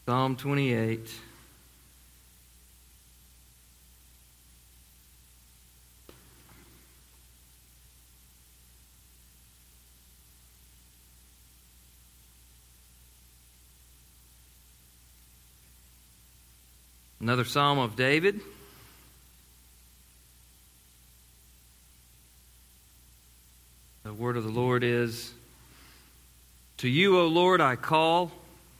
Psalm 28. Another Psalm of David. The word of the Lord is, "To you, O Lord, I call.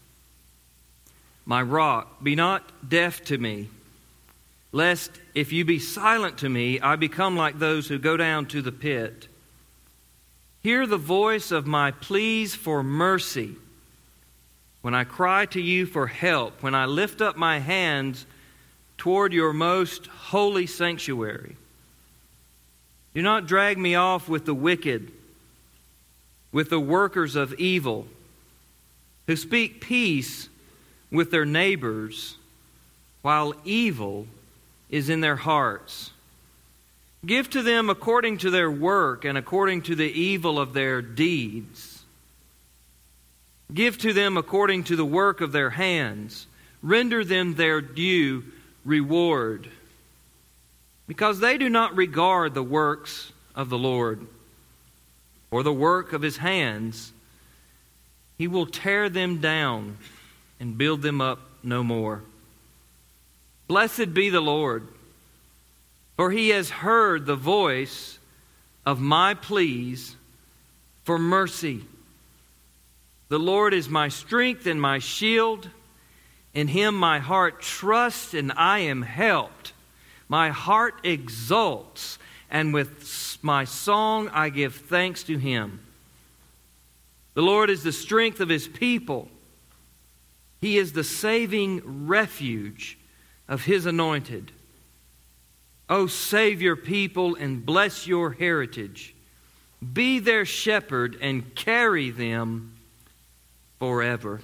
My rock, be not deaf to me, lest if you be silent to me, I become like those who go down to the pit. Hear the voice of my pleas for mercy. When I cry to you for help, when I lift up my hands toward your most holy sanctuary. Do not drag me off with the wicked, with the workers of evil, who speak peace with their neighbors, while evil is in their hearts. Give to them according to their work and according to the evil of their deeds. Give to them according to the work of their hands. Render them their due reward. Because they do not regard the works of the Lord, or the work of His hands, He will tear them down and build them up no more. Blessed be the Lord, for He has heard the voice of my pleas for mercy. The Lord is my strength and my shield. In Him my heart trusts, and I am helped. My heart exults, and with my song I give thanks to Him. The Lord is the strength of His people. He is the saving refuge of His anointed. O save your people and bless your heritage. Be their shepherd and carry them forever."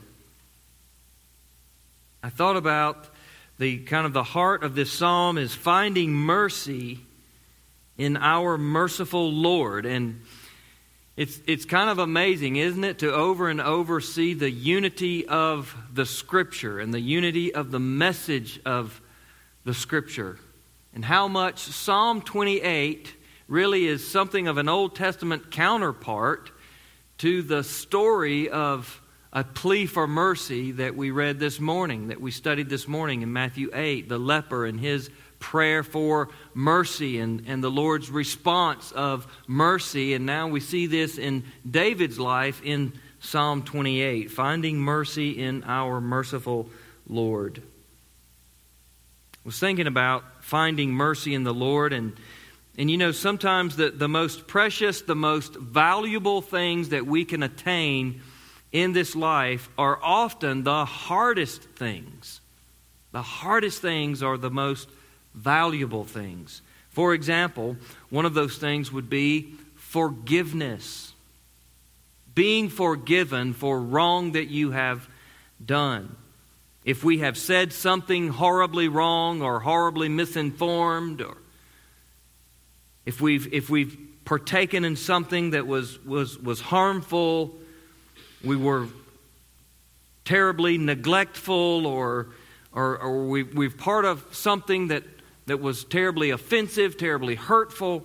I thought about the heart of this psalm is finding mercy in our merciful Lord. And it's kind of amazing, isn't it, to over and over see the unity of the Scripture and the unity of the message of the Scripture. And how much Psalm 28 really is something of an Old Testament counterpart to the story of a plea for mercy that we read this morning, that we studied this morning in Matthew 8, the leper and his prayer for mercy and the Lord's response of mercy. And now we see this in David's life in Psalm 28, finding mercy in our merciful Lord. I was thinking about finding mercy in the Lord, and you know, sometimes the most precious, the most valuable things that we can attain in this life are often the hardest things. The hardest things are the most valuable things. For example, one of those things would be forgiveness. Being forgiven for wrong that you have done. If we have said something horribly wrong or horribly misinformed, or if we've partaken in something that was harmful, we were terribly neglectful, or we've part of something that was terribly offensive, terribly hurtful.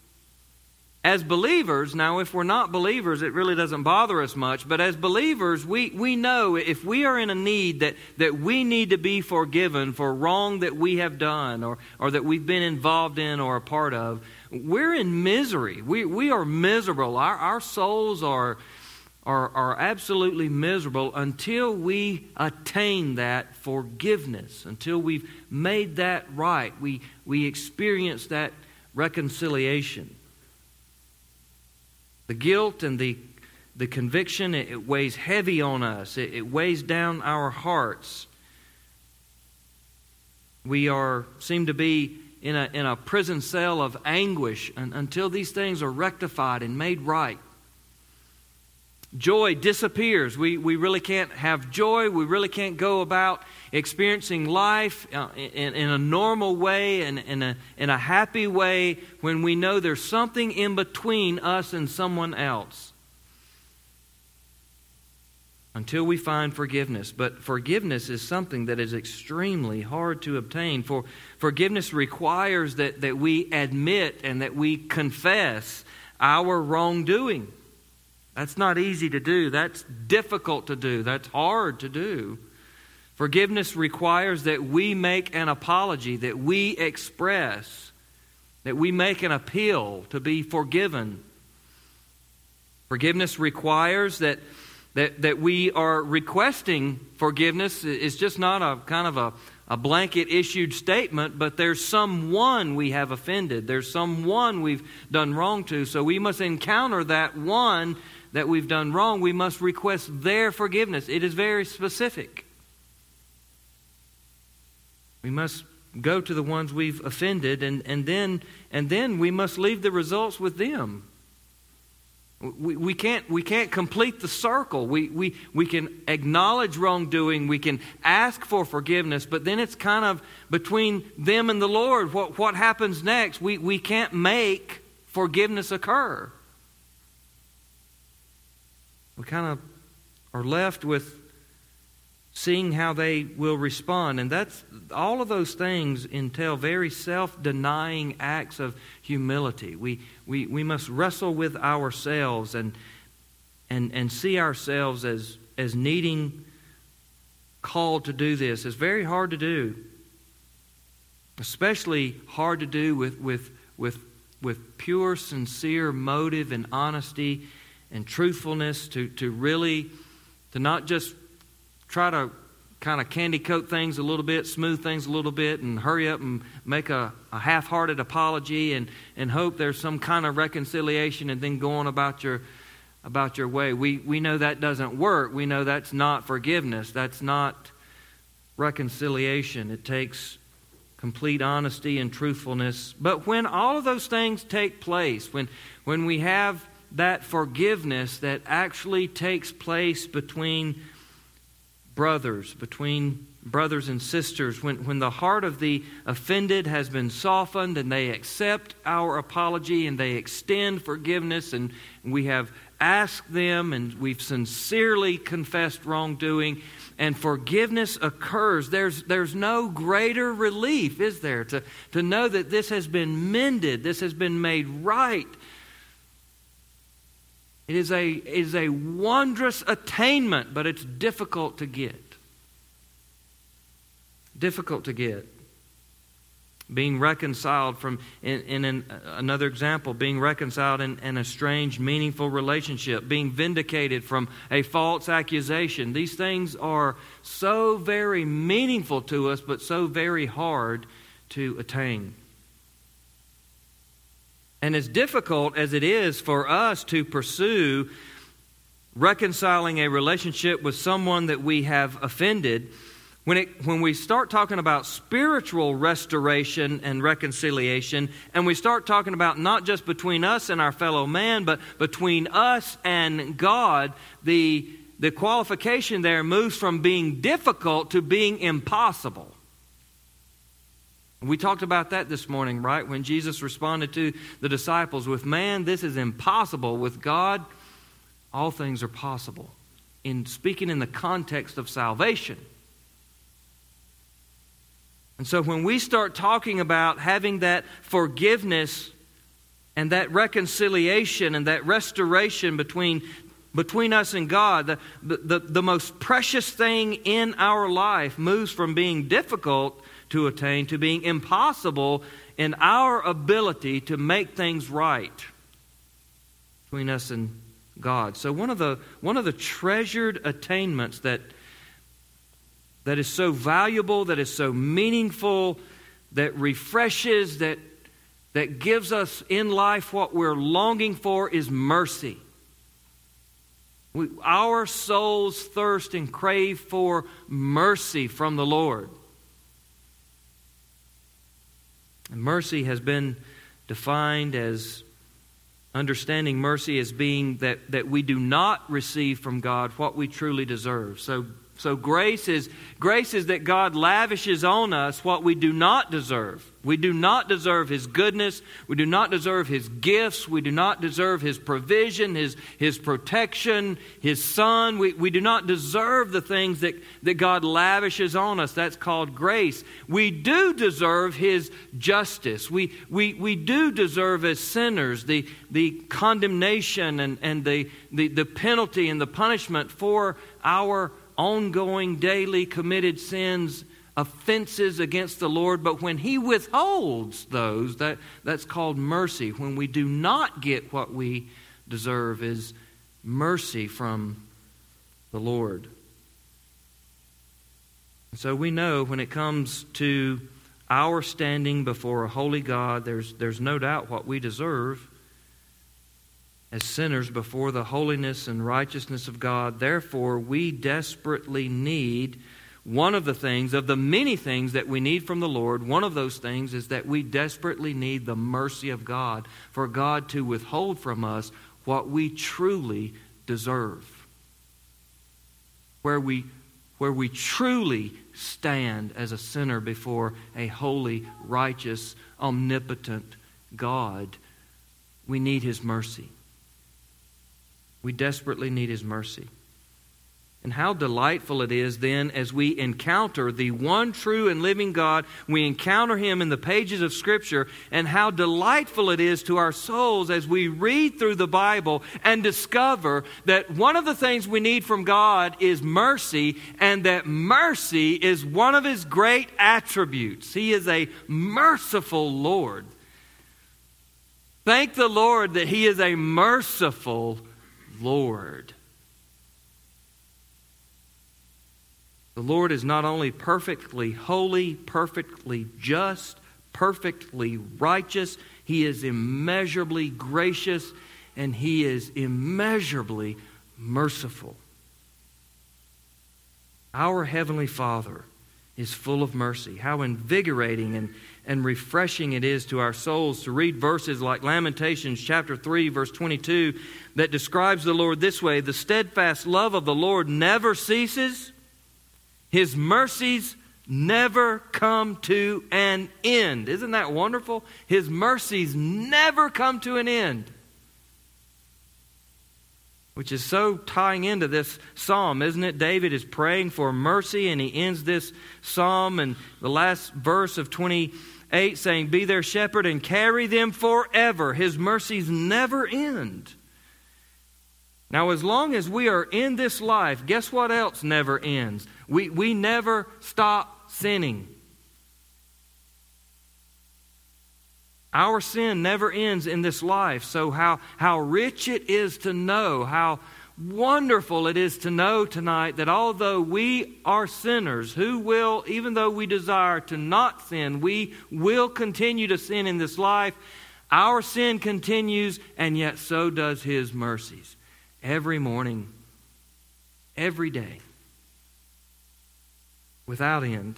As believers, now if we're not believers, it really doesn't bother us much, but as believers, we know if we are in a need that we need to be forgiven for wrong that we have done or that we've been involved in or a part of, we're in misery. We are miserable. Our souls are absolutely miserable until we attain that forgiveness, until we've made that right. We experience that reconciliation. The guilt and the conviction, it weighs heavy on us. It weighs down our hearts. We seem to be in a prison cell of anguish until these things are rectified and made right. Joy disappears. We really can't have joy. We really can't go about experiencing life in a normal way and in a happy way when we know there's something in between us and someone else. until we find forgiveness. But forgiveness is something that is extremely hard to obtain. For forgiveness requires that we admit and that we confess our wrongdoing. That's not easy to do. That's difficult to do. That's hard to do. Forgiveness requires that we make an apology, that we express, that we make an appeal to be forgiven. Forgiveness requires that we are requesting forgiveness. It's just not a kind of a blanket issued statement, but there's someone we have offended. There's someone we've done wrong to. So we must encounter that one that we've done wrong. We must request their forgiveness. It is very specific. We must go to the ones we've offended, and then we must leave the results with them. We can't complete the circle. We can acknowledge wrongdoing. We can ask for forgiveness, but then it's kind of between them and the Lord. What happens next? We can't make forgiveness occur. We kind of are left with seeing how they will respond. And that's all of those things entail very self-denying acts of humility. We must wrestle with ourselves and see ourselves as needing, called to do this. It's very hard to do. Especially hard to do with pure, sincere motive and honesty and truthfulness to not just try to kind of candy coat things a little bit, smooth things a little bit, and hurry up and make a half-hearted apology and hope there's some kind of reconciliation and then go on about your way. We know that doesn't work. We know that's not forgiveness. That's not reconciliation. It takes complete honesty and truthfulness. But when all of those things take place, when we have that forgiveness that actually takes place between brothers and sisters, when the heart of the offended has been softened and they accept our apology and they extend forgiveness, and we have asked them and we've sincerely confessed wrongdoing and forgiveness occurs, there's no greater relief, is there, to know that this has been mended, this has been made right. It is a wondrous attainment, but it's difficult to get. Difficult to get. Being reconciled another example, being reconciled in an estranged, meaningful relationship, being vindicated from a false accusation. These things are so very meaningful to us, but so very hard to attain. And as difficult as it is for us to pursue reconciling a relationship with someone that we have offended, when we start talking about spiritual restoration and reconciliation, and we start talking about not just between us and our fellow man, but between us and God, the qualification there moves from being difficult to being impossible. We talked about that this morning, right? When Jesus responded to the disciples, with man, this is impossible. With God, all things are possible. In speaking in the context of salvation. And so when we start talking about having that forgiveness and that reconciliation and that restoration between us and God, the most precious thing in our life moves from being difficult to attain to being impossible in our ability to make things right between us and God. So one of the treasured attainments that is so valuable, that is so meaningful, that refreshes, that gives us in life what we're longing for is mercy. Our souls thirst and crave for mercy from the Lord. And mercy has been defined as understanding mercy as being that we do not receive from God what we truly deserve. So So grace is that God lavishes on us what we do not deserve. We do not deserve His goodness. We do not deserve His gifts. We do not deserve His provision, His protection, His Son. We do not deserve the things that God lavishes on us. That's called grace. We do deserve His justice. We do deserve as sinners the condemnation and the penalty and the punishment for our ongoing, daily committed sins, offenses against the Lord. But when He withholds those, that's called mercy. When we do not get what we deserve is mercy from the Lord. So we know when it comes to our standing before a holy God, there's no doubt what we deserve as sinners before the holiness and righteousness of God. Therefore, we desperately need one of the things, of the many things that we need from the Lord, one of those things is that we desperately need the mercy of God, for God to withhold from us what we truly deserve. Where we truly stand as a sinner before a holy, righteous, omnipotent God, we need His mercy. We desperately need His mercy. And how delightful it is then as we encounter the one true and living God, we encounter Him in the pages of Scripture, and how delightful it is to our souls as we read through the Bible and discover that one of the things we need from God is mercy, and that mercy is one of His great attributes. He is a merciful Lord. Thank the Lord that He is a merciful Lord. The Lord is not only perfectly holy, perfectly just, perfectly righteous, He is immeasurably gracious, and He is immeasurably merciful. Our Heavenly Father is full of mercy. How invigorating and refreshing it is to our souls to read verses like Lamentations chapter 3, verse 22, that describes the Lord this way: the steadfast love of the Lord never ceases. His mercies never come to an end. Isn't that wonderful? His mercies never come to an end. Which is so tying into this psalm, isn't it? David is praying for mercy, and he ends this psalm in the last verse of 28 saying, "Be their shepherd and carry them forever. His mercies never end." Now, as long as we are in this life, guess what else never ends? We never stop sinning. Our sin never ends in this life. So how rich it is to know, how wonderful it is to know tonight that although we are sinners who will, even though we desire to not sin, we will continue to sin in this life. Our sin continues, and yet so does His mercies. Every morning, every day, without end.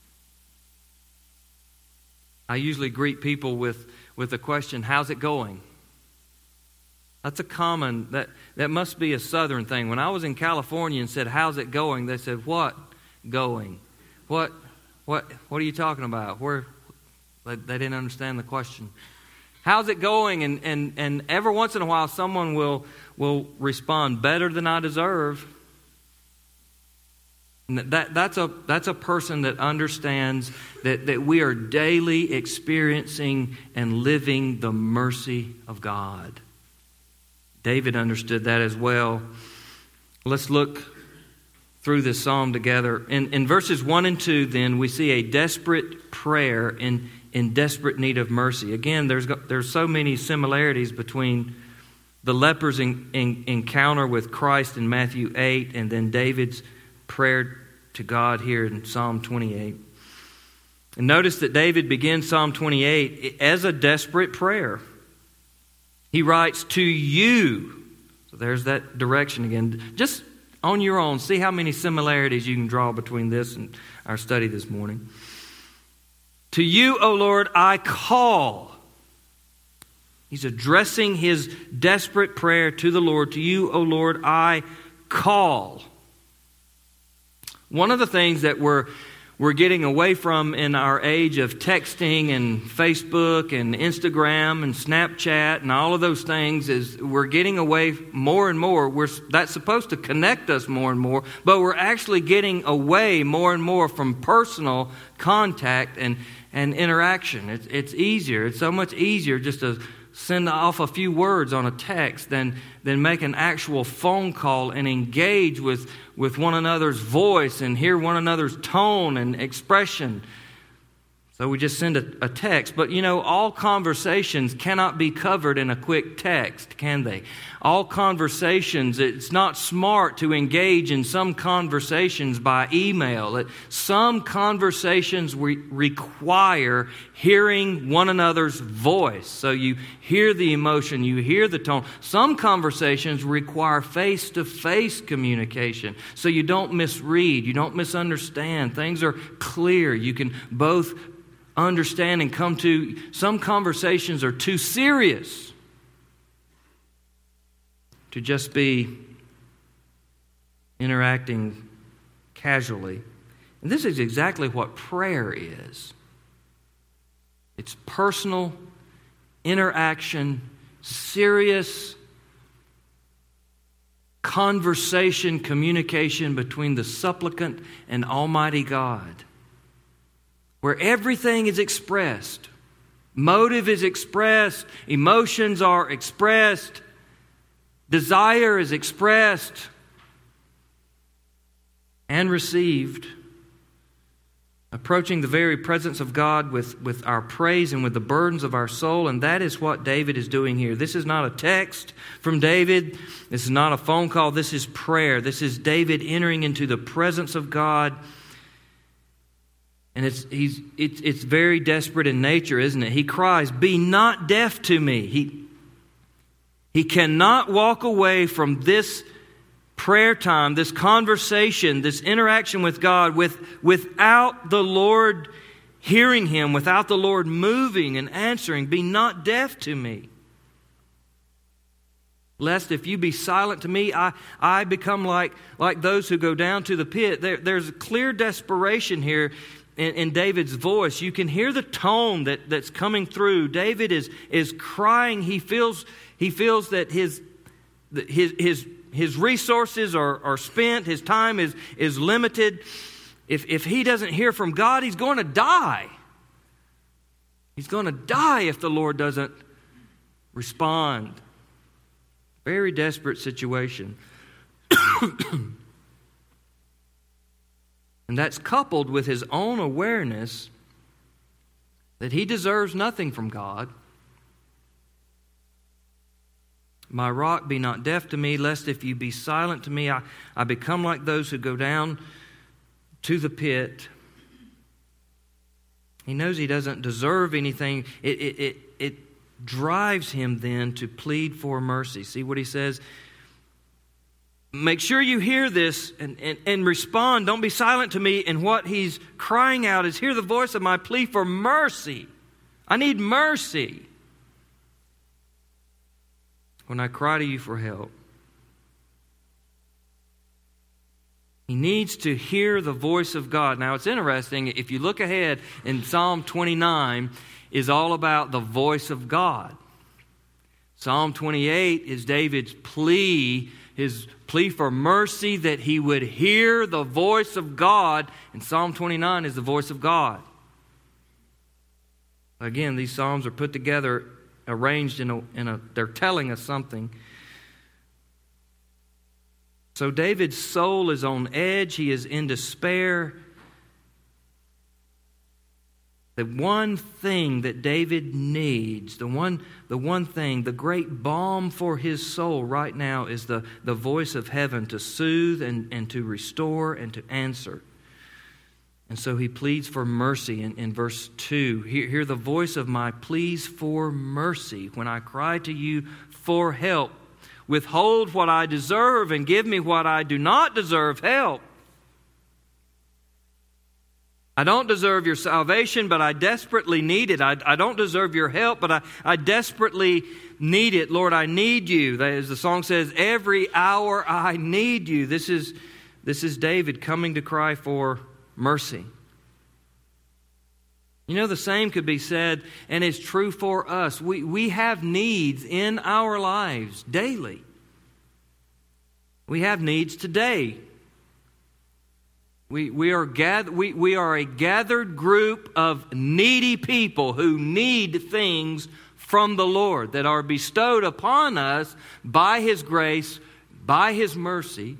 I usually greet people with the question, "How's it going?" That's a common, that must be a Southern thing. When I was in California and said, "How's it going?" they said, "What going? What are you talking about?" They didn't understand the question. How's it going? And every once in a while someone will respond, "Better than I deserve." And that's a person that understands that we are daily experiencing and living the mercy of God. David understood that as well. Let's look through this psalm together. In verses 1 and 2, then, we see a desperate prayer in desperate need of mercy. Again, there's so many similarities between the leper's encounter with Christ in Matthew 8 and then David's prayer to God here in Psalm 28. And notice that David begins Psalm 28 as a desperate prayer. He writes, "To you." So there's that direction again. Just on your own, see how many similarities you can draw between this and our study this morning. "To you, O Lord, I call." He's addressing his desperate prayer to the Lord. "To you, O Lord, I call." One of the things that we're getting away from in our age of texting and Facebook and Instagram and Snapchat and all of those things is we're getting away more and more. That's supposed to connect us more and more, but we're actually getting away more and more from personal contact and interaction. It's easier. It's so much easier just to send off a few words on a text than make an actual phone call and engage with one another's voice and hear one another's tone and expression. So we just send a text. But all conversations cannot be covered in a quick text, can they? All conversations, it's not smart to engage in some conversations by email. Some conversations require hearing one another's voice. So you hear the emotion, you hear the tone. Some conversations require face-to-face communication. So you don't misread, you don't misunderstand. Things are clear. You can both understand and come to. Some conversations are too serious to just be interacting casually. And this is exactly what prayer is. It's personal interaction, serious conversation, communication between the supplicant and Almighty God, where everything is expressed. Motive is expressed. Emotions are expressed. Desire is expressed and received. Approaching the very presence of God with our praise and with the burdens of our soul. And that is what David is doing here. This is not a text from David. This is not a phone call. This is prayer. This is David entering into the presence of God. And it's very desperate in nature, isn't it? He cries, "Be not deaf to me." He cannot walk away from this prayer time, this conversation, this interaction with God without the Lord hearing him, without the Lord moving and answering. "Be not deaf to me. Lest if you be silent to me, I become like those who go down to the pit." There's a clear desperation here in David's voice. You can hear the tone that's coming through. David is crying. He feels that his resources are spent. His time is limited. If he doesn't hear from God, he's going to die. He's going to die if the Lord doesn't respond. Very desperate situation. And that's coupled with his own awareness that he deserves nothing from God. "My rock, be not deaf to me, lest if you be silent to me, I become like those who go down to the pit." He knows he doesn't deserve anything. It drives him then to plead for mercy. See what he says? Make sure you hear this and respond. Don't be silent to me. And what he's crying out is, hear the voice of my plea for mercy. I need mercy when I cry to you for help. He needs to hear the voice of God. Now, it's interesting. If you look ahead in Psalm 29 is all about the voice of God. Psalm 28 is David's plea, his plea for mercy, that he would hear the voice of God. And Psalm 29 is the voice of God. Again, these psalms are put together, arranged they're telling us something. So David's soul is on edge. He is in despair. The one thing that David needs, the one thing, the great balm for his soul right now is the voice of heaven to soothe and to restore and to answer. And so he pleads for mercy in verse 2. Hear the voice of my pleas for mercy when I cry to you for help. Withhold what I deserve and give me what I do not deserve. Help. I don't deserve your salvation, but I desperately need it. I don't deserve your help, but I desperately need it. Lord, I need you. As the song says, every hour I need you. This is This is David coming to cry for mercy. You know, the same could be said and is true for us. We have needs in our lives daily. We have needs today. We are a gathered group of needy people who need things from the Lord that are bestowed upon us by His grace, by His mercy.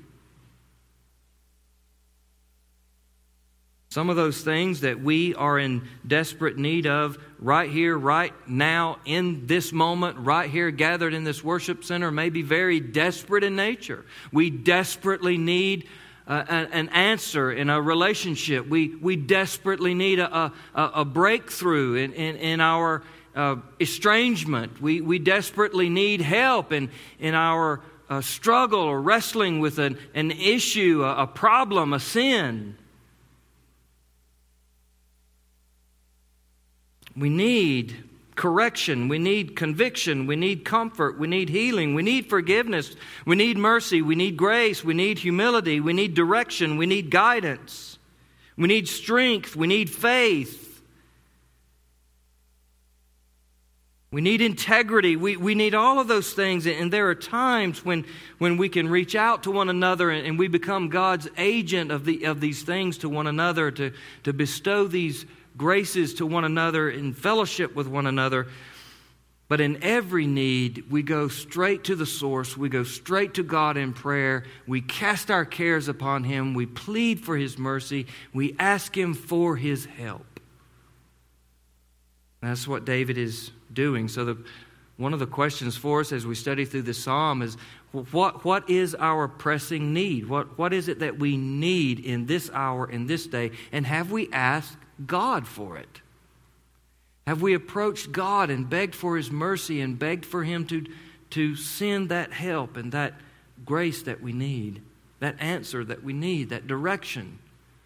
Some of those things that we are in desperate need of right here, right now, in this moment, right here gathered in this worship center may be very desperate in nature. We desperately need an answer in a relationship. We desperately need a breakthrough in our estrangement. We desperately need help in our struggle or wrestling with an issue, a problem, a sin. We need correction, we need conviction, we need comfort, we need healing, we need forgiveness, we need mercy, we need grace, we need humility, we need direction, we need guidance, we need strength, we need faith, we need integrity, we need all of those things. And there are times when we can reach out to one another and we become God's agent of these things to one another, to bestow these graces to one another in fellowship with one another. But in every need, we go straight to the source. We go straight to God in prayer. We cast our cares upon Him. We plead for His mercy. We ask Him for His help. That's what David is doing. So one of the questions for us as we study through this psalm is, what is our pressing need? What is it that we need in this hour, in this day? And have we asked God for it? Have we approached God and begged for His mercy and begged for Him to send that help and that grace that we need, that answer that we need, that direction,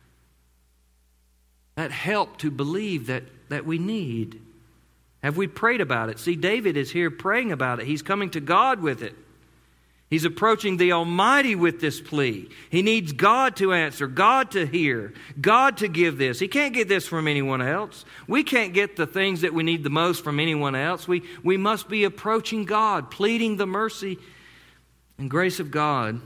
that help to believe that we need? Have we prayed about it? See, David is here praying about it. He's coming to God with it. He's approaching the Almighty with this plea. He needs God to answer, God to hear, God to give this. He can't get this from anyone else. We can't get the things that we need the most from anyone else. We must be approaching God, pleading the mercy and grace of God.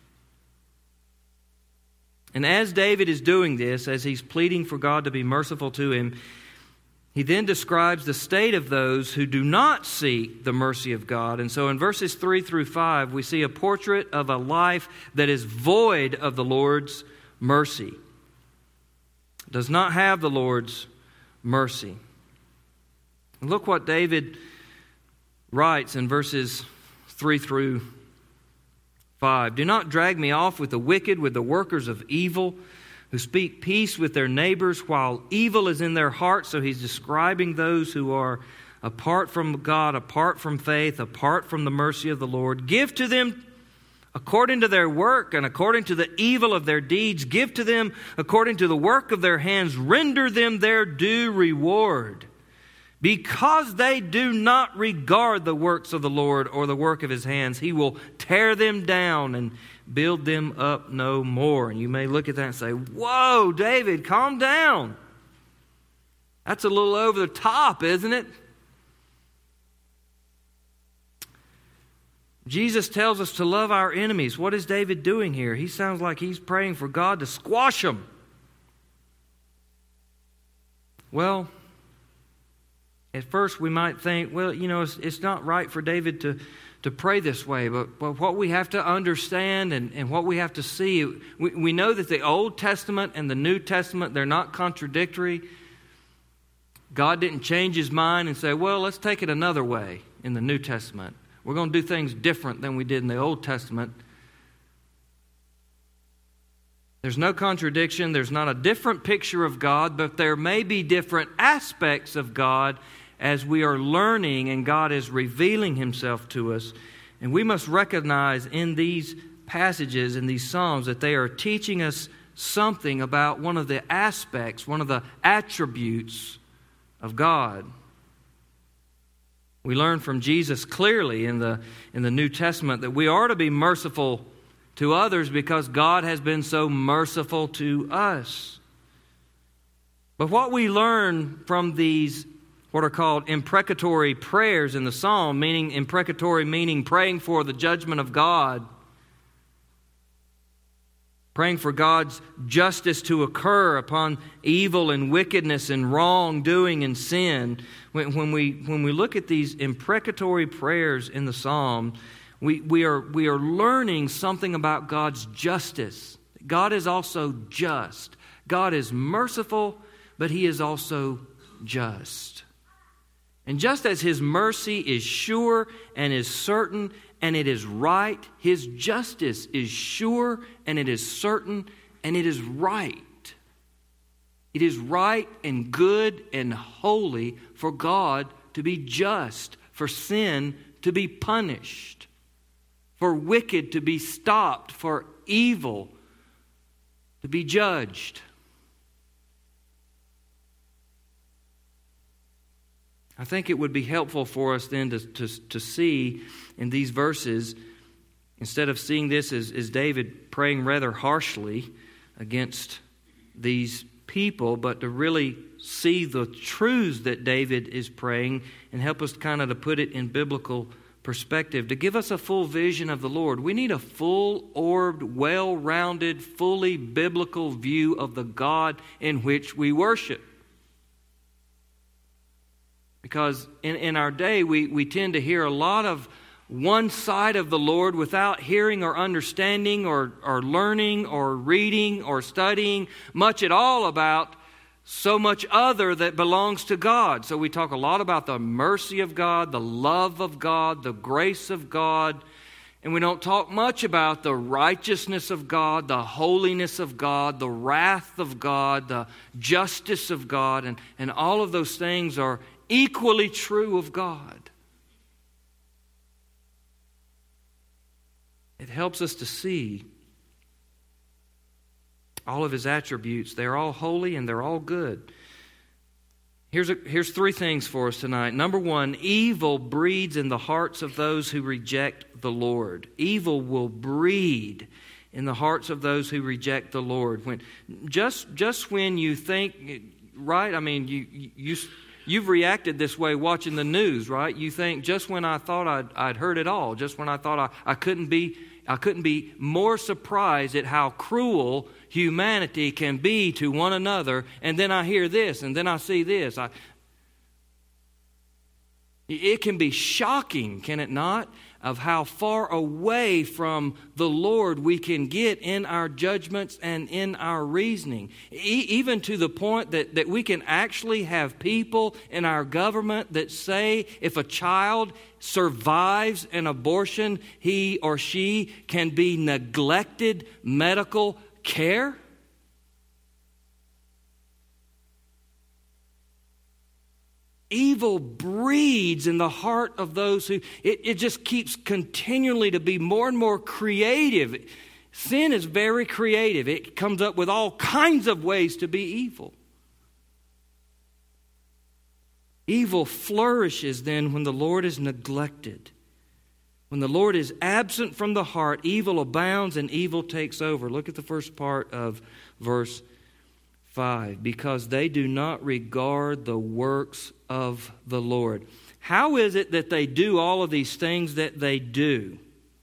And as David is doing this, as he's pleading for God to be merciful to him, he then describes the state of those who do not seek the mercy of God. And so in verses 3 through 5, we see a portrait of a life that is void of the Lord's mercy. Does not have the Lord's mercy. And look what David writes in verses 3 through 5. Do not drag me off with the wicked, with the workers of evil, who speak peace with their neighbors while evil is in their hearts. So he's describing those who are apart from God, apart from faith, apart from the mercy of the Lord. Give to them according to their work and according to the evil of their deeds. Give to them according to the work of their hands. Render them their due reward. Because they do not regard the works of the Lord or the work of His hands, He will tear them down and build them up no more. And you may look at that and say, whoa, David, calm down. That's a little over the top, isn't it? Jesus tells us to love our enemies. What is David doing here? He sounds like he's praying for God to squash them. Well, at first we might think, well, you know, it's not right for David to pray this way. But what we have to understand and what we have to see, we know that the Old Testament and the New Testament, they're not contradictory. God didn't change His mind and say, well, let's take it another way in the New Testament. We're going to do things different than we did in the Old Testament. There's no contradiction. There's not a different picture of God, but there may be different aspects of God as we are learning and God is revealing Himself to us. And we must recognize in these passages, in these Psalms, that they are teaching us something about one of the aspects, one of the attributes of God. We learn from Jesus clearly in the New Testament that we are to be merciful to others because God has been so merciful to us. But what we learn from these, what are called imprecatory prayers in the psalm, meaning imprecatory meaning praying for the judgment of God, praying for God's justice to occur upon evil and wickedness and wrongdoing and sin. When we look at these imprecatory prayers in the psalm, we are learning something about God's justice. God is also just. God is merciful, but He is also just. And just as His mercy is sure and is certain and it is right, His justice is sure and it is certain and it is right. It is right and good and holy for God to be just, for sin to be punished, for wicked to be stopped, for evil to be judged. I think it would be helpful for us then to see in these verses, instead of seeing this as David praying rather harshly against these people, but to really see the truths that David is praying and help us kind of to put it in biblical perspective, to give us a full vision of the Lord. We need a full-orbed, well-rounded, fully biblical view of the God in which we worship. Because in our day, we tend to hear a lot of one side of the Lord without hearing or understanding or learning or reading or studying much at all about so much other that belongs to God. So we talk a lot about the mercy of God, the love of God, the grace of God, and we don't talk much about the righteousness of God, the holiness of God, the wrath of God, the justice of God, and all of those things are equally true of God. It helps us to see all of His attributes. They're all holy and they're all good. Here's three things for us tonight. Number one, evil breeds in the hearts of those who reject the Lord. Evil will breed in the hearts of those who reject the Lord. When just when you think, right? I mean, you've reacted this way watching the news, right? You think, just when I thought I'd heard it all, just when I thought I couldn't be more surprised at how cruel humanity can be to one another, and then I hear this, and then I see this. It can be shocking, can it not, of how far away from the Lord we can get in our judgments and in our reasoning. Even to the point that we can actually have people in our government that say if a child survives an abortion, he or she can be neglected medical care. Evil breeds in the heart of those who, it just keeps continually to be more and more creative. Sin is very creative. It comes up with all kinds of ways to be evil. Evil flourishes then when the Lord is neglected. When the Lord is absent from the heart, evil abounds and evil takes over. Look at the first part of verse 5. Because they do not regard the works of the Lord. How is it that they do all of these things that they do?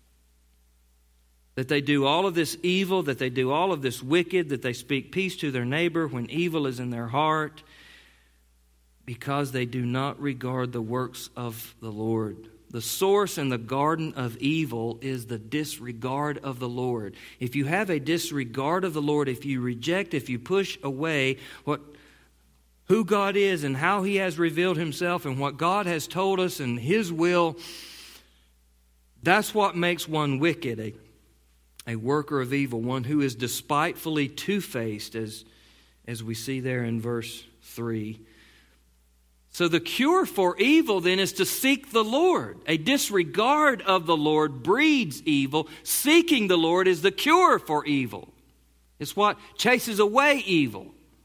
That they do all of this evil, that they do all of this wicked, that they speak peace to their neighbor when evil is in their heart? Because they do not regard the works of the Lord. The source and the garden of evil is the disregard of the Lord. If you have a disregard of the Lord, if you reject, if you push away who God is and how He has revealed Himself and what God has told us and His will, that's what makes one wicked, a worker of evil, one who is despitefully two-faced, as we see there in verse 3. So the cure for evil then is to seek the Lord. A disregard of the Lord breeds evil. Seeking the Lord is the cure for evil. It's what chases away evil.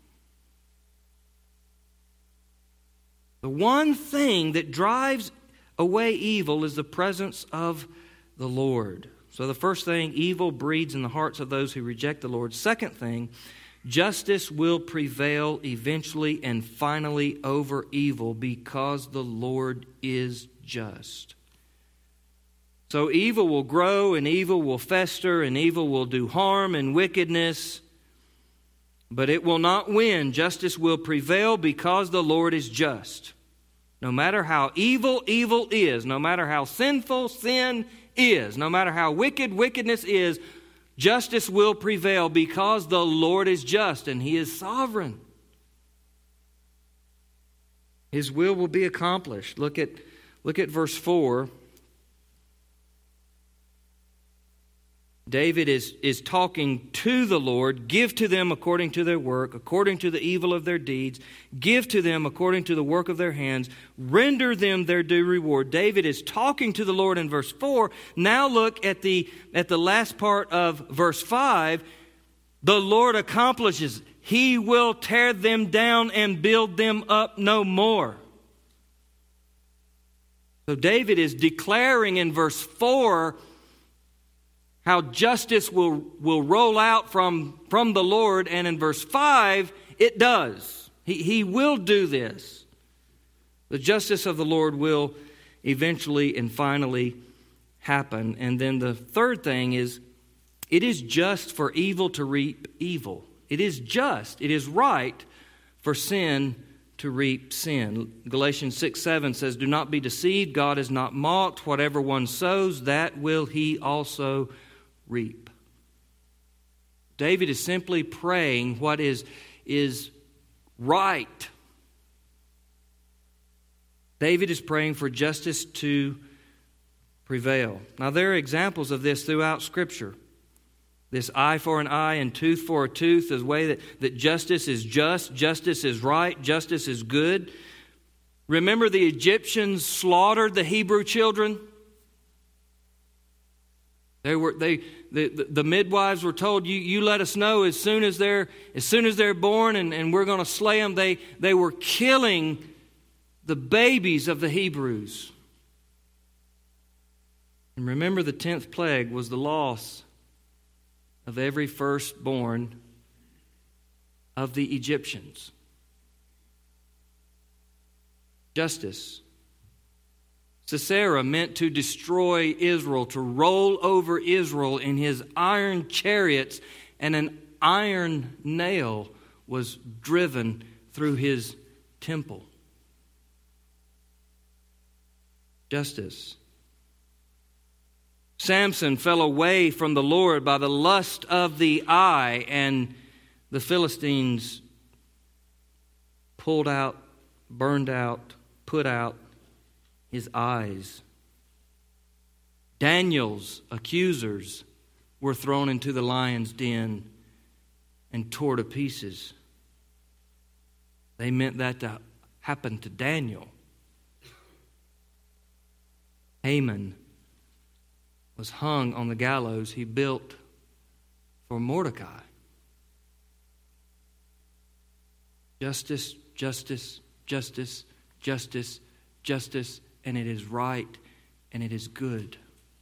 The one thing that drives away evil is the presence of the Lord. So the first thing, evil breeds in the hearts of those who reject the Lord. Second thing, justice will prevail eventually and finally over evil because the Lord is just. So evil will grow and evil will fester and evil will do harm and wickedness, but it will not win. Justice will prevail because the Lord is just. No matter how evil is, no matter how sinful sin is, no matter how wickedness is, justice will prevail because the Lord is just and He is sovereign. His will be accomplished. Look at verse 4. David is talking to the Lord. Give to them according to their work, according to the evil of their deeds. Give to them according to the work of their hands. Render them their due reward. David is talking to the Lord in verse 4. Now look at the last part of verse 5. The Lord accomplishes. He will tear them down and build them up no more. So David is declaring in verse 4 how justice will roll out from the Lord. And in verse 5, it does. He will do this. The justice of the Lord will eventually and finally happen. And then the third thing is, it is just for evil to reap evil. It is just, it is right for sin to reap sin. Galatians 6:7 says, do not be deceived. God is not mocked. Whatever one sows, that will he also reap. David is simply praying what is right. David is praying for justice to prevail. Now there are examples of this throughout Scripture. This eye for an eye and tooth for a tooth, the way that justice is just, justice is right, justice is good. Remember the Egyptians slaughtered the Hebrew children? The midwives were told, you let us know as soon as they're born, and we're going to slay them. They were killing the babies of the Hebrews. And remember, the 10th plague was the loss of every firstborn of the Egyptians. Justice. Sisera meant to destroy Israel, to roll over Israel in his iron chariots, and an iron nail was driven through his temple. Justice. Samson fell away from the Lord by the lust of the eye, and the Philistines pulled out, burned out, put out his eyes. Daniel's accusers were thrown into the lion's den and tore to pieces. They meant that to happen to Daniel. Haman was hung on the gallows he built for Mordecai. Justice, justice, justice, justice, justice, and it is right, and it is good.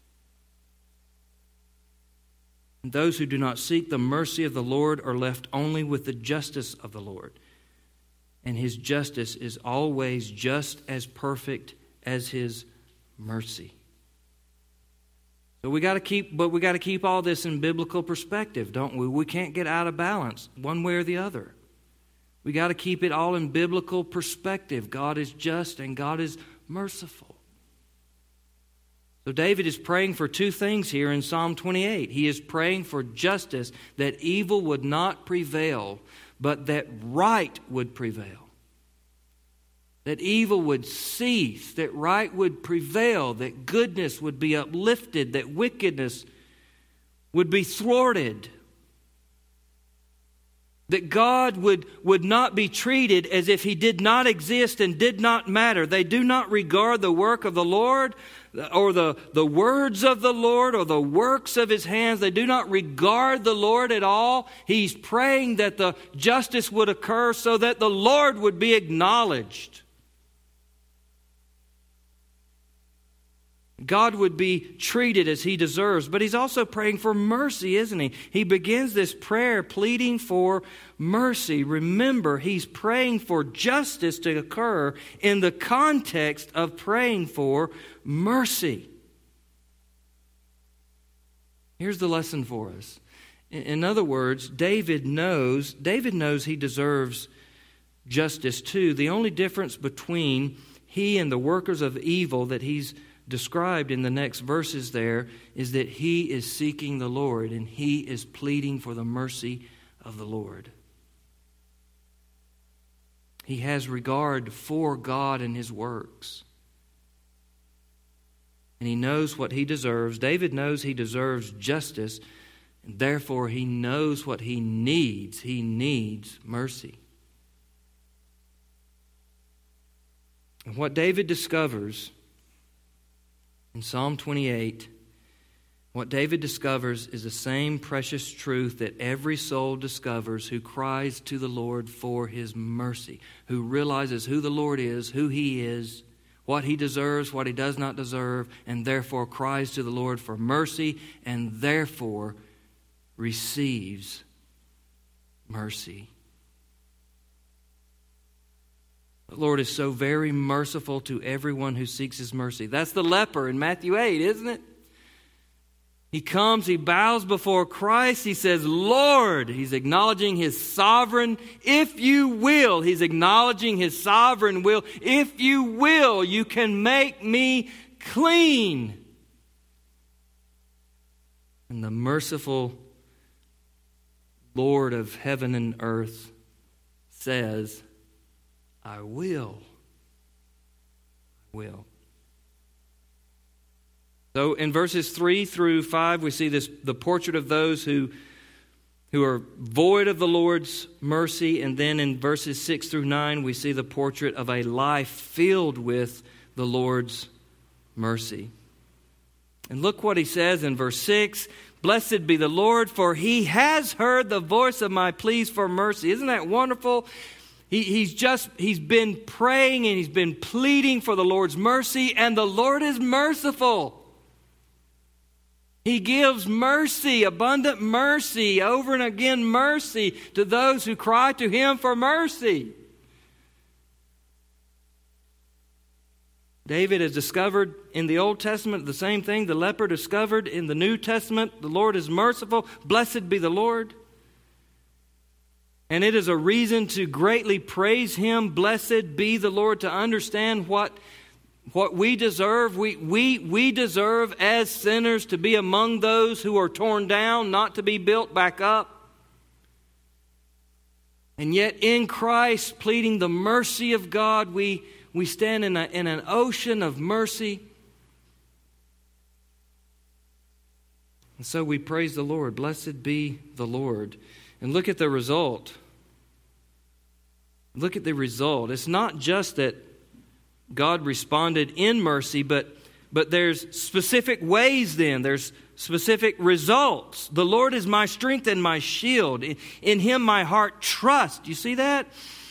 And those who do not seek the mercy of the Lord are left only with the justice of the Lord. And His justice is always just as perfect as His mercy. So we got to keep all this in biblical perspective, don't we? We can't get out of balance one way or the other. We got to keep it all in biblical perspective. God is just and God is merciful. So David is praying for two things here in Psalm 28. He is praying for justice, that evil would not prevail, but that right would prevail. That evil would cease, that right would prevail, that goodness would be uplifted, that wickedness would be thwarted. That God would not be treated as if He did not exist and did not matter. They do not regard the work of the Lord or the words of the Lord or the works of His hands. They do not regard the Lord at all. He's praying that the justice would occur so that the Lord would be acknowledged. God would be treated as he deserves. But he's also praying for mercy, isn't he? He begins this prayer pleading for mercy. Remember, he's praying for justice to occur in the context of praying for mercy. Here's the lesson for us. In other words, David knows he deserves justice too. The only difference between he and the workers of evil that he's described in the next verses there is that he is seeking the Lord and he is pleading for the mercy of the Lord. He has regard for God and his works. And he knows what he deserves. David knows he deserves justice, and therefore he knows what he needs. He needs mercy. And what David discovers in Psalm 28, what David discovers is the same precious truth that every soul discovers who cries to the Lord for his mercy, who realizes who the Lord is, who he is, what he deserves, what he does not deserve, and therefore cries to the Lord for mercy, and therefore receives mercy. The Lord is so very merciful to everyone who seeks his mercy. That's the leper in Matthew 8, isn't it? He comes, he bows before Christ. He says, Lord, he's acknowledging his sovereign, if you will. He's acknowledging his sovereign will. If you will, you can make me clean. And the merciful Lord of heaven and earth says, I will. I will. So in verses 3 through 5, we see the portrait of those who are void of the Lord's mercy. And then in verses 6 through 9, we see the portrait of a life filled with the Lord's mercy. And look what he says in verse 6. Blessed be the Lord, for he has heard the voice of my pleas for mercy. Isn't that wonderful? He's been praying and he's been pleading for the Lord's mercy, and the Lord is merciful. He gives mercy, abundant mercy, over and again mercy to those who cry to him for mercy. David has discovered in the Old Testament the same thing the leper discovered in the New Testament. The Lord is merciful. Blessed be the Lord. And it is a reason to greatly praise him. Blessed be the Lord, to understand what we deserve. We deserve as sinners to be among those who are torn down, not to be built back up. And yet in Christ, pleading the mercy of God, we stand in an ocean of mercy. And so we praise the Lord. Blessed be the Lord. And look at the result. Look at the result. It's not just that God responded in mercy, but there's specific ways then. There's specific results. The Lord is my strength and my shield. In him my heart trusts. You see that?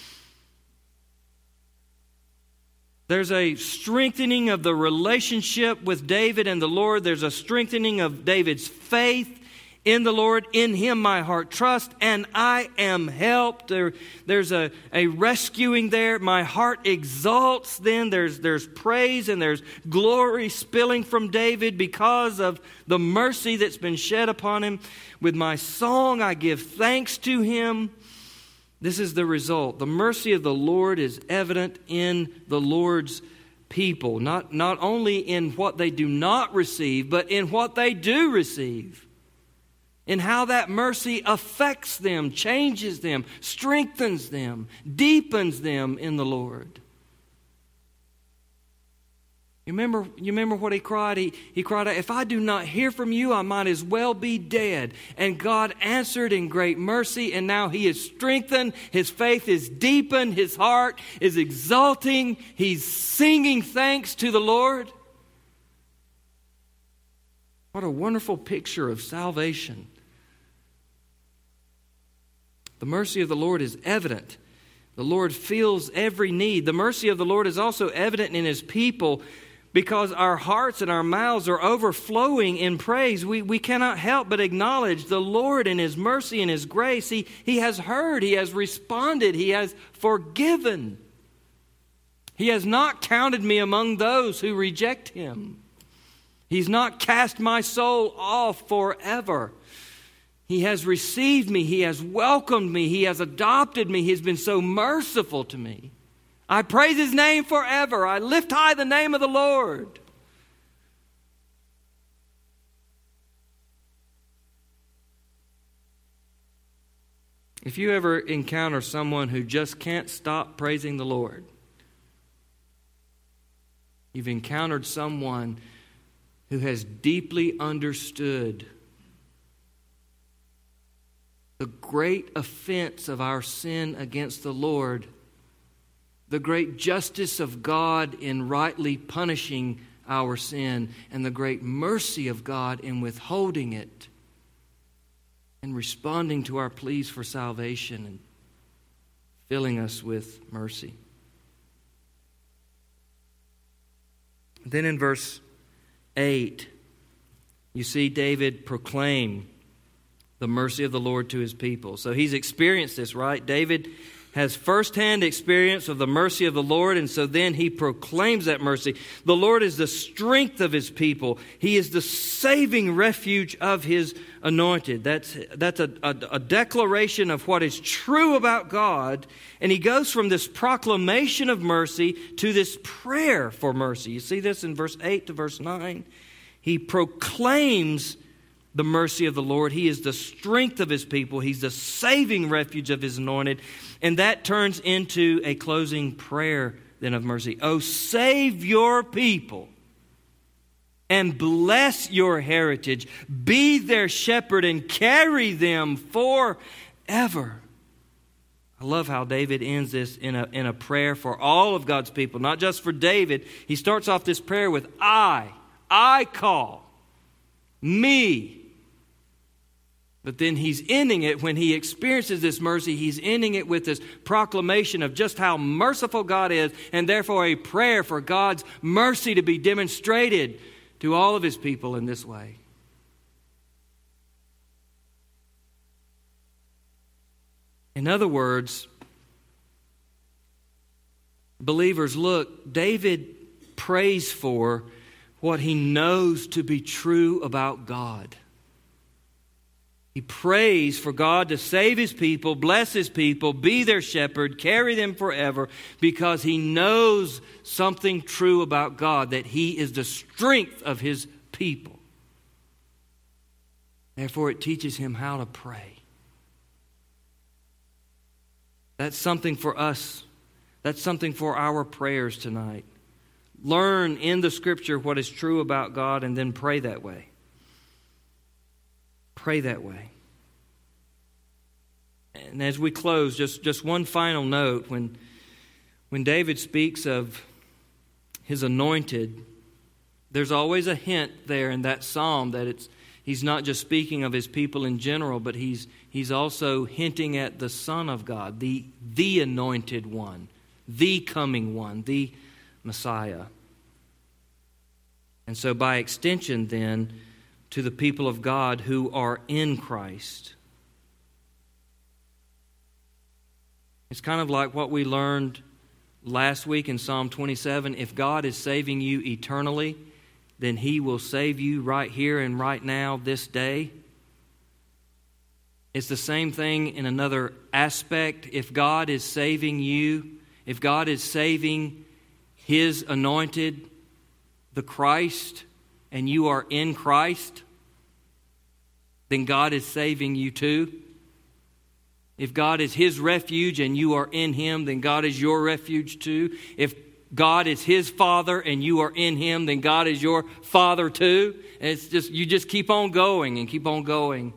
There's a strengthening of the relationship with David and the Lord. There's a strengthening of David's faith in the Lord. In him my heart trusts, and I am helped. There's a rescuing there. My heart exalts then. There's praise and there's glory spilling from David because of the mercy that's been shed upon him. With my song I give thanks to him. This is the result. The mercy of the Lord is evident in the Lord's people. Not only in what they do not receive, but in what they do receive. In how that mercy affects them, changes them, strengthens them, deepens them in the Lord. You remember what he cried? He cried out, if I do not hear from you, I might as well be dead. And God answered in great mercy, and now he is strengthened. His faith is deepened. His heart is exulting. He's singing thanks to the Lord. What a wonderful picture of salvation. The mercy of the Lord is evident. The Lord feels every need. The mercy of the Lord is also evident in his people because our hearts and our mouths are overflowing in praise, we cannot help but acknowledge the Lord in His mercy and His grace. He has heard, He has responded, He has forgiven. He has not counted me among those who reject Him. He's not cast my soul off forever. He has received me. He has welcomed me. He has adopted me. He's been so merciful to me. I praise His name forever. I lift high the name of the Lord. If you ever encounter someone who just can't stop praising the Lord, you've encountered someone who has deeply understood the great offense of our sin against the Lord, the great justice of God in rightly punishing our sin, and the great mercy of God in withholding it and responding to our pleas for salvation and filling us with mercy. Then in verse 8, you see David proclaim the mercy of the Lord to his people. So he's experienced this, right? David has firsthand experience of the mercy of the Lord, and so then he proclaims that mercy. The Lord is the strength of His people. He is the saving refuge of His anointed. That's a declaration of what is true about God, and he goes from this proclamation of mercy to this prayer for mercy. You see this in verse 8 to verse 9. He proclaims the mercy of the Lord. He is the strength of His people. He's the saving refuge of His anointed. And that turns into a closing prayer then of mercy. Oh, save your people and bless your heritage. Be their shepherd and carry them forever. I love how David ends this in a prayer for all of God's people, not just for David. He starts off this prayer with I call, me. But then he's ending it, when he experiences this mercy, he's ending it with this proclamation of just how merciful God is, and therefore a prayer for God's mercy to be demonstrated to all of His people in this way. In other words, believers, look, David prays for what he knows to be true about God. He prays for God to save His people, bless His people, be their shepherd, carry them forever, because he knows something true about God, that He is the strength of His people. Therefore, it teaches him how to pray. That's something for us. That's something for our prayers tonight. Learn in the Scripture what is true about God and then pray that way. Pray that way. And as we close, just one final note. When David speaks of his anointed, there's always a hint there in that psalm that he's not just speaking of his people in general, but he's also hinting at the Son of God, the anointed one, the coming one, the Messiah. And so by extension then, to the people of God who are in Christ. It's kind of like what we learned last week in Psalm 27. If God is saving you eternally, then He will save you right here and right now, this day. It's the same thing in another aspect. If God is saving you, if God is saving His anointed, the Christ, and you are in Christ, then God is saving you too. If God is His refuge and you are in Him, then God is your refuge too. If God is His Father and you are in Him, then God is your Father too. And it's just, you just keep on going and keep on going.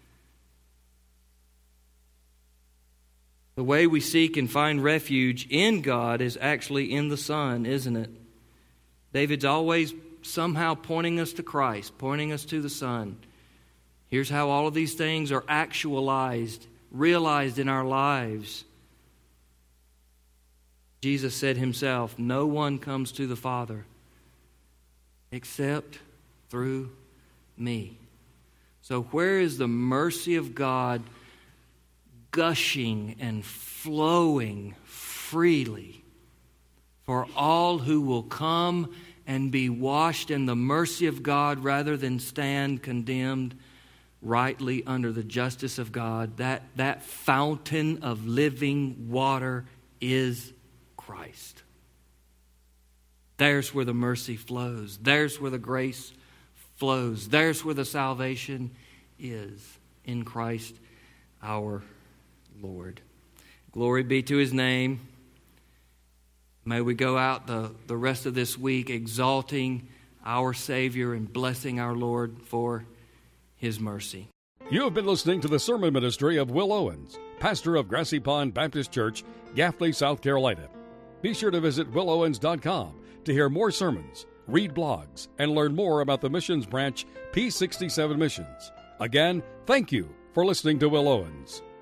The way we seek and find refuge in God is actually in the Son, isn't it? David's always somehow pointing us to Christ, pointing us to the Son. Here's how all of these things are actualized, realized in our lives. Jesus said Himself, no one comes to the Father except through me. So where is the mercy of God gushing and flowing freely for all who will come and be washed in the mercy of God rather than stand condemned rightly under the justice of God? That fountain of living water is Christ. There's where the mercy flows. There's where the grace flows. There's where the salvation is, in Christ our Lord. Glory be to His name. May we go out the rest of this week exalting our Savior and blessing our Lord for His mercy. You have been listening to the sermon ministry of Will Owens, pastor of Grassy Pond Baptist Church, Gaffney, South Carolina. Be sure to visit willowens.com to hear more sermons, read blogs, and learn more about the missions branch P67 Missions. Again, thank you for listening to Will Owens.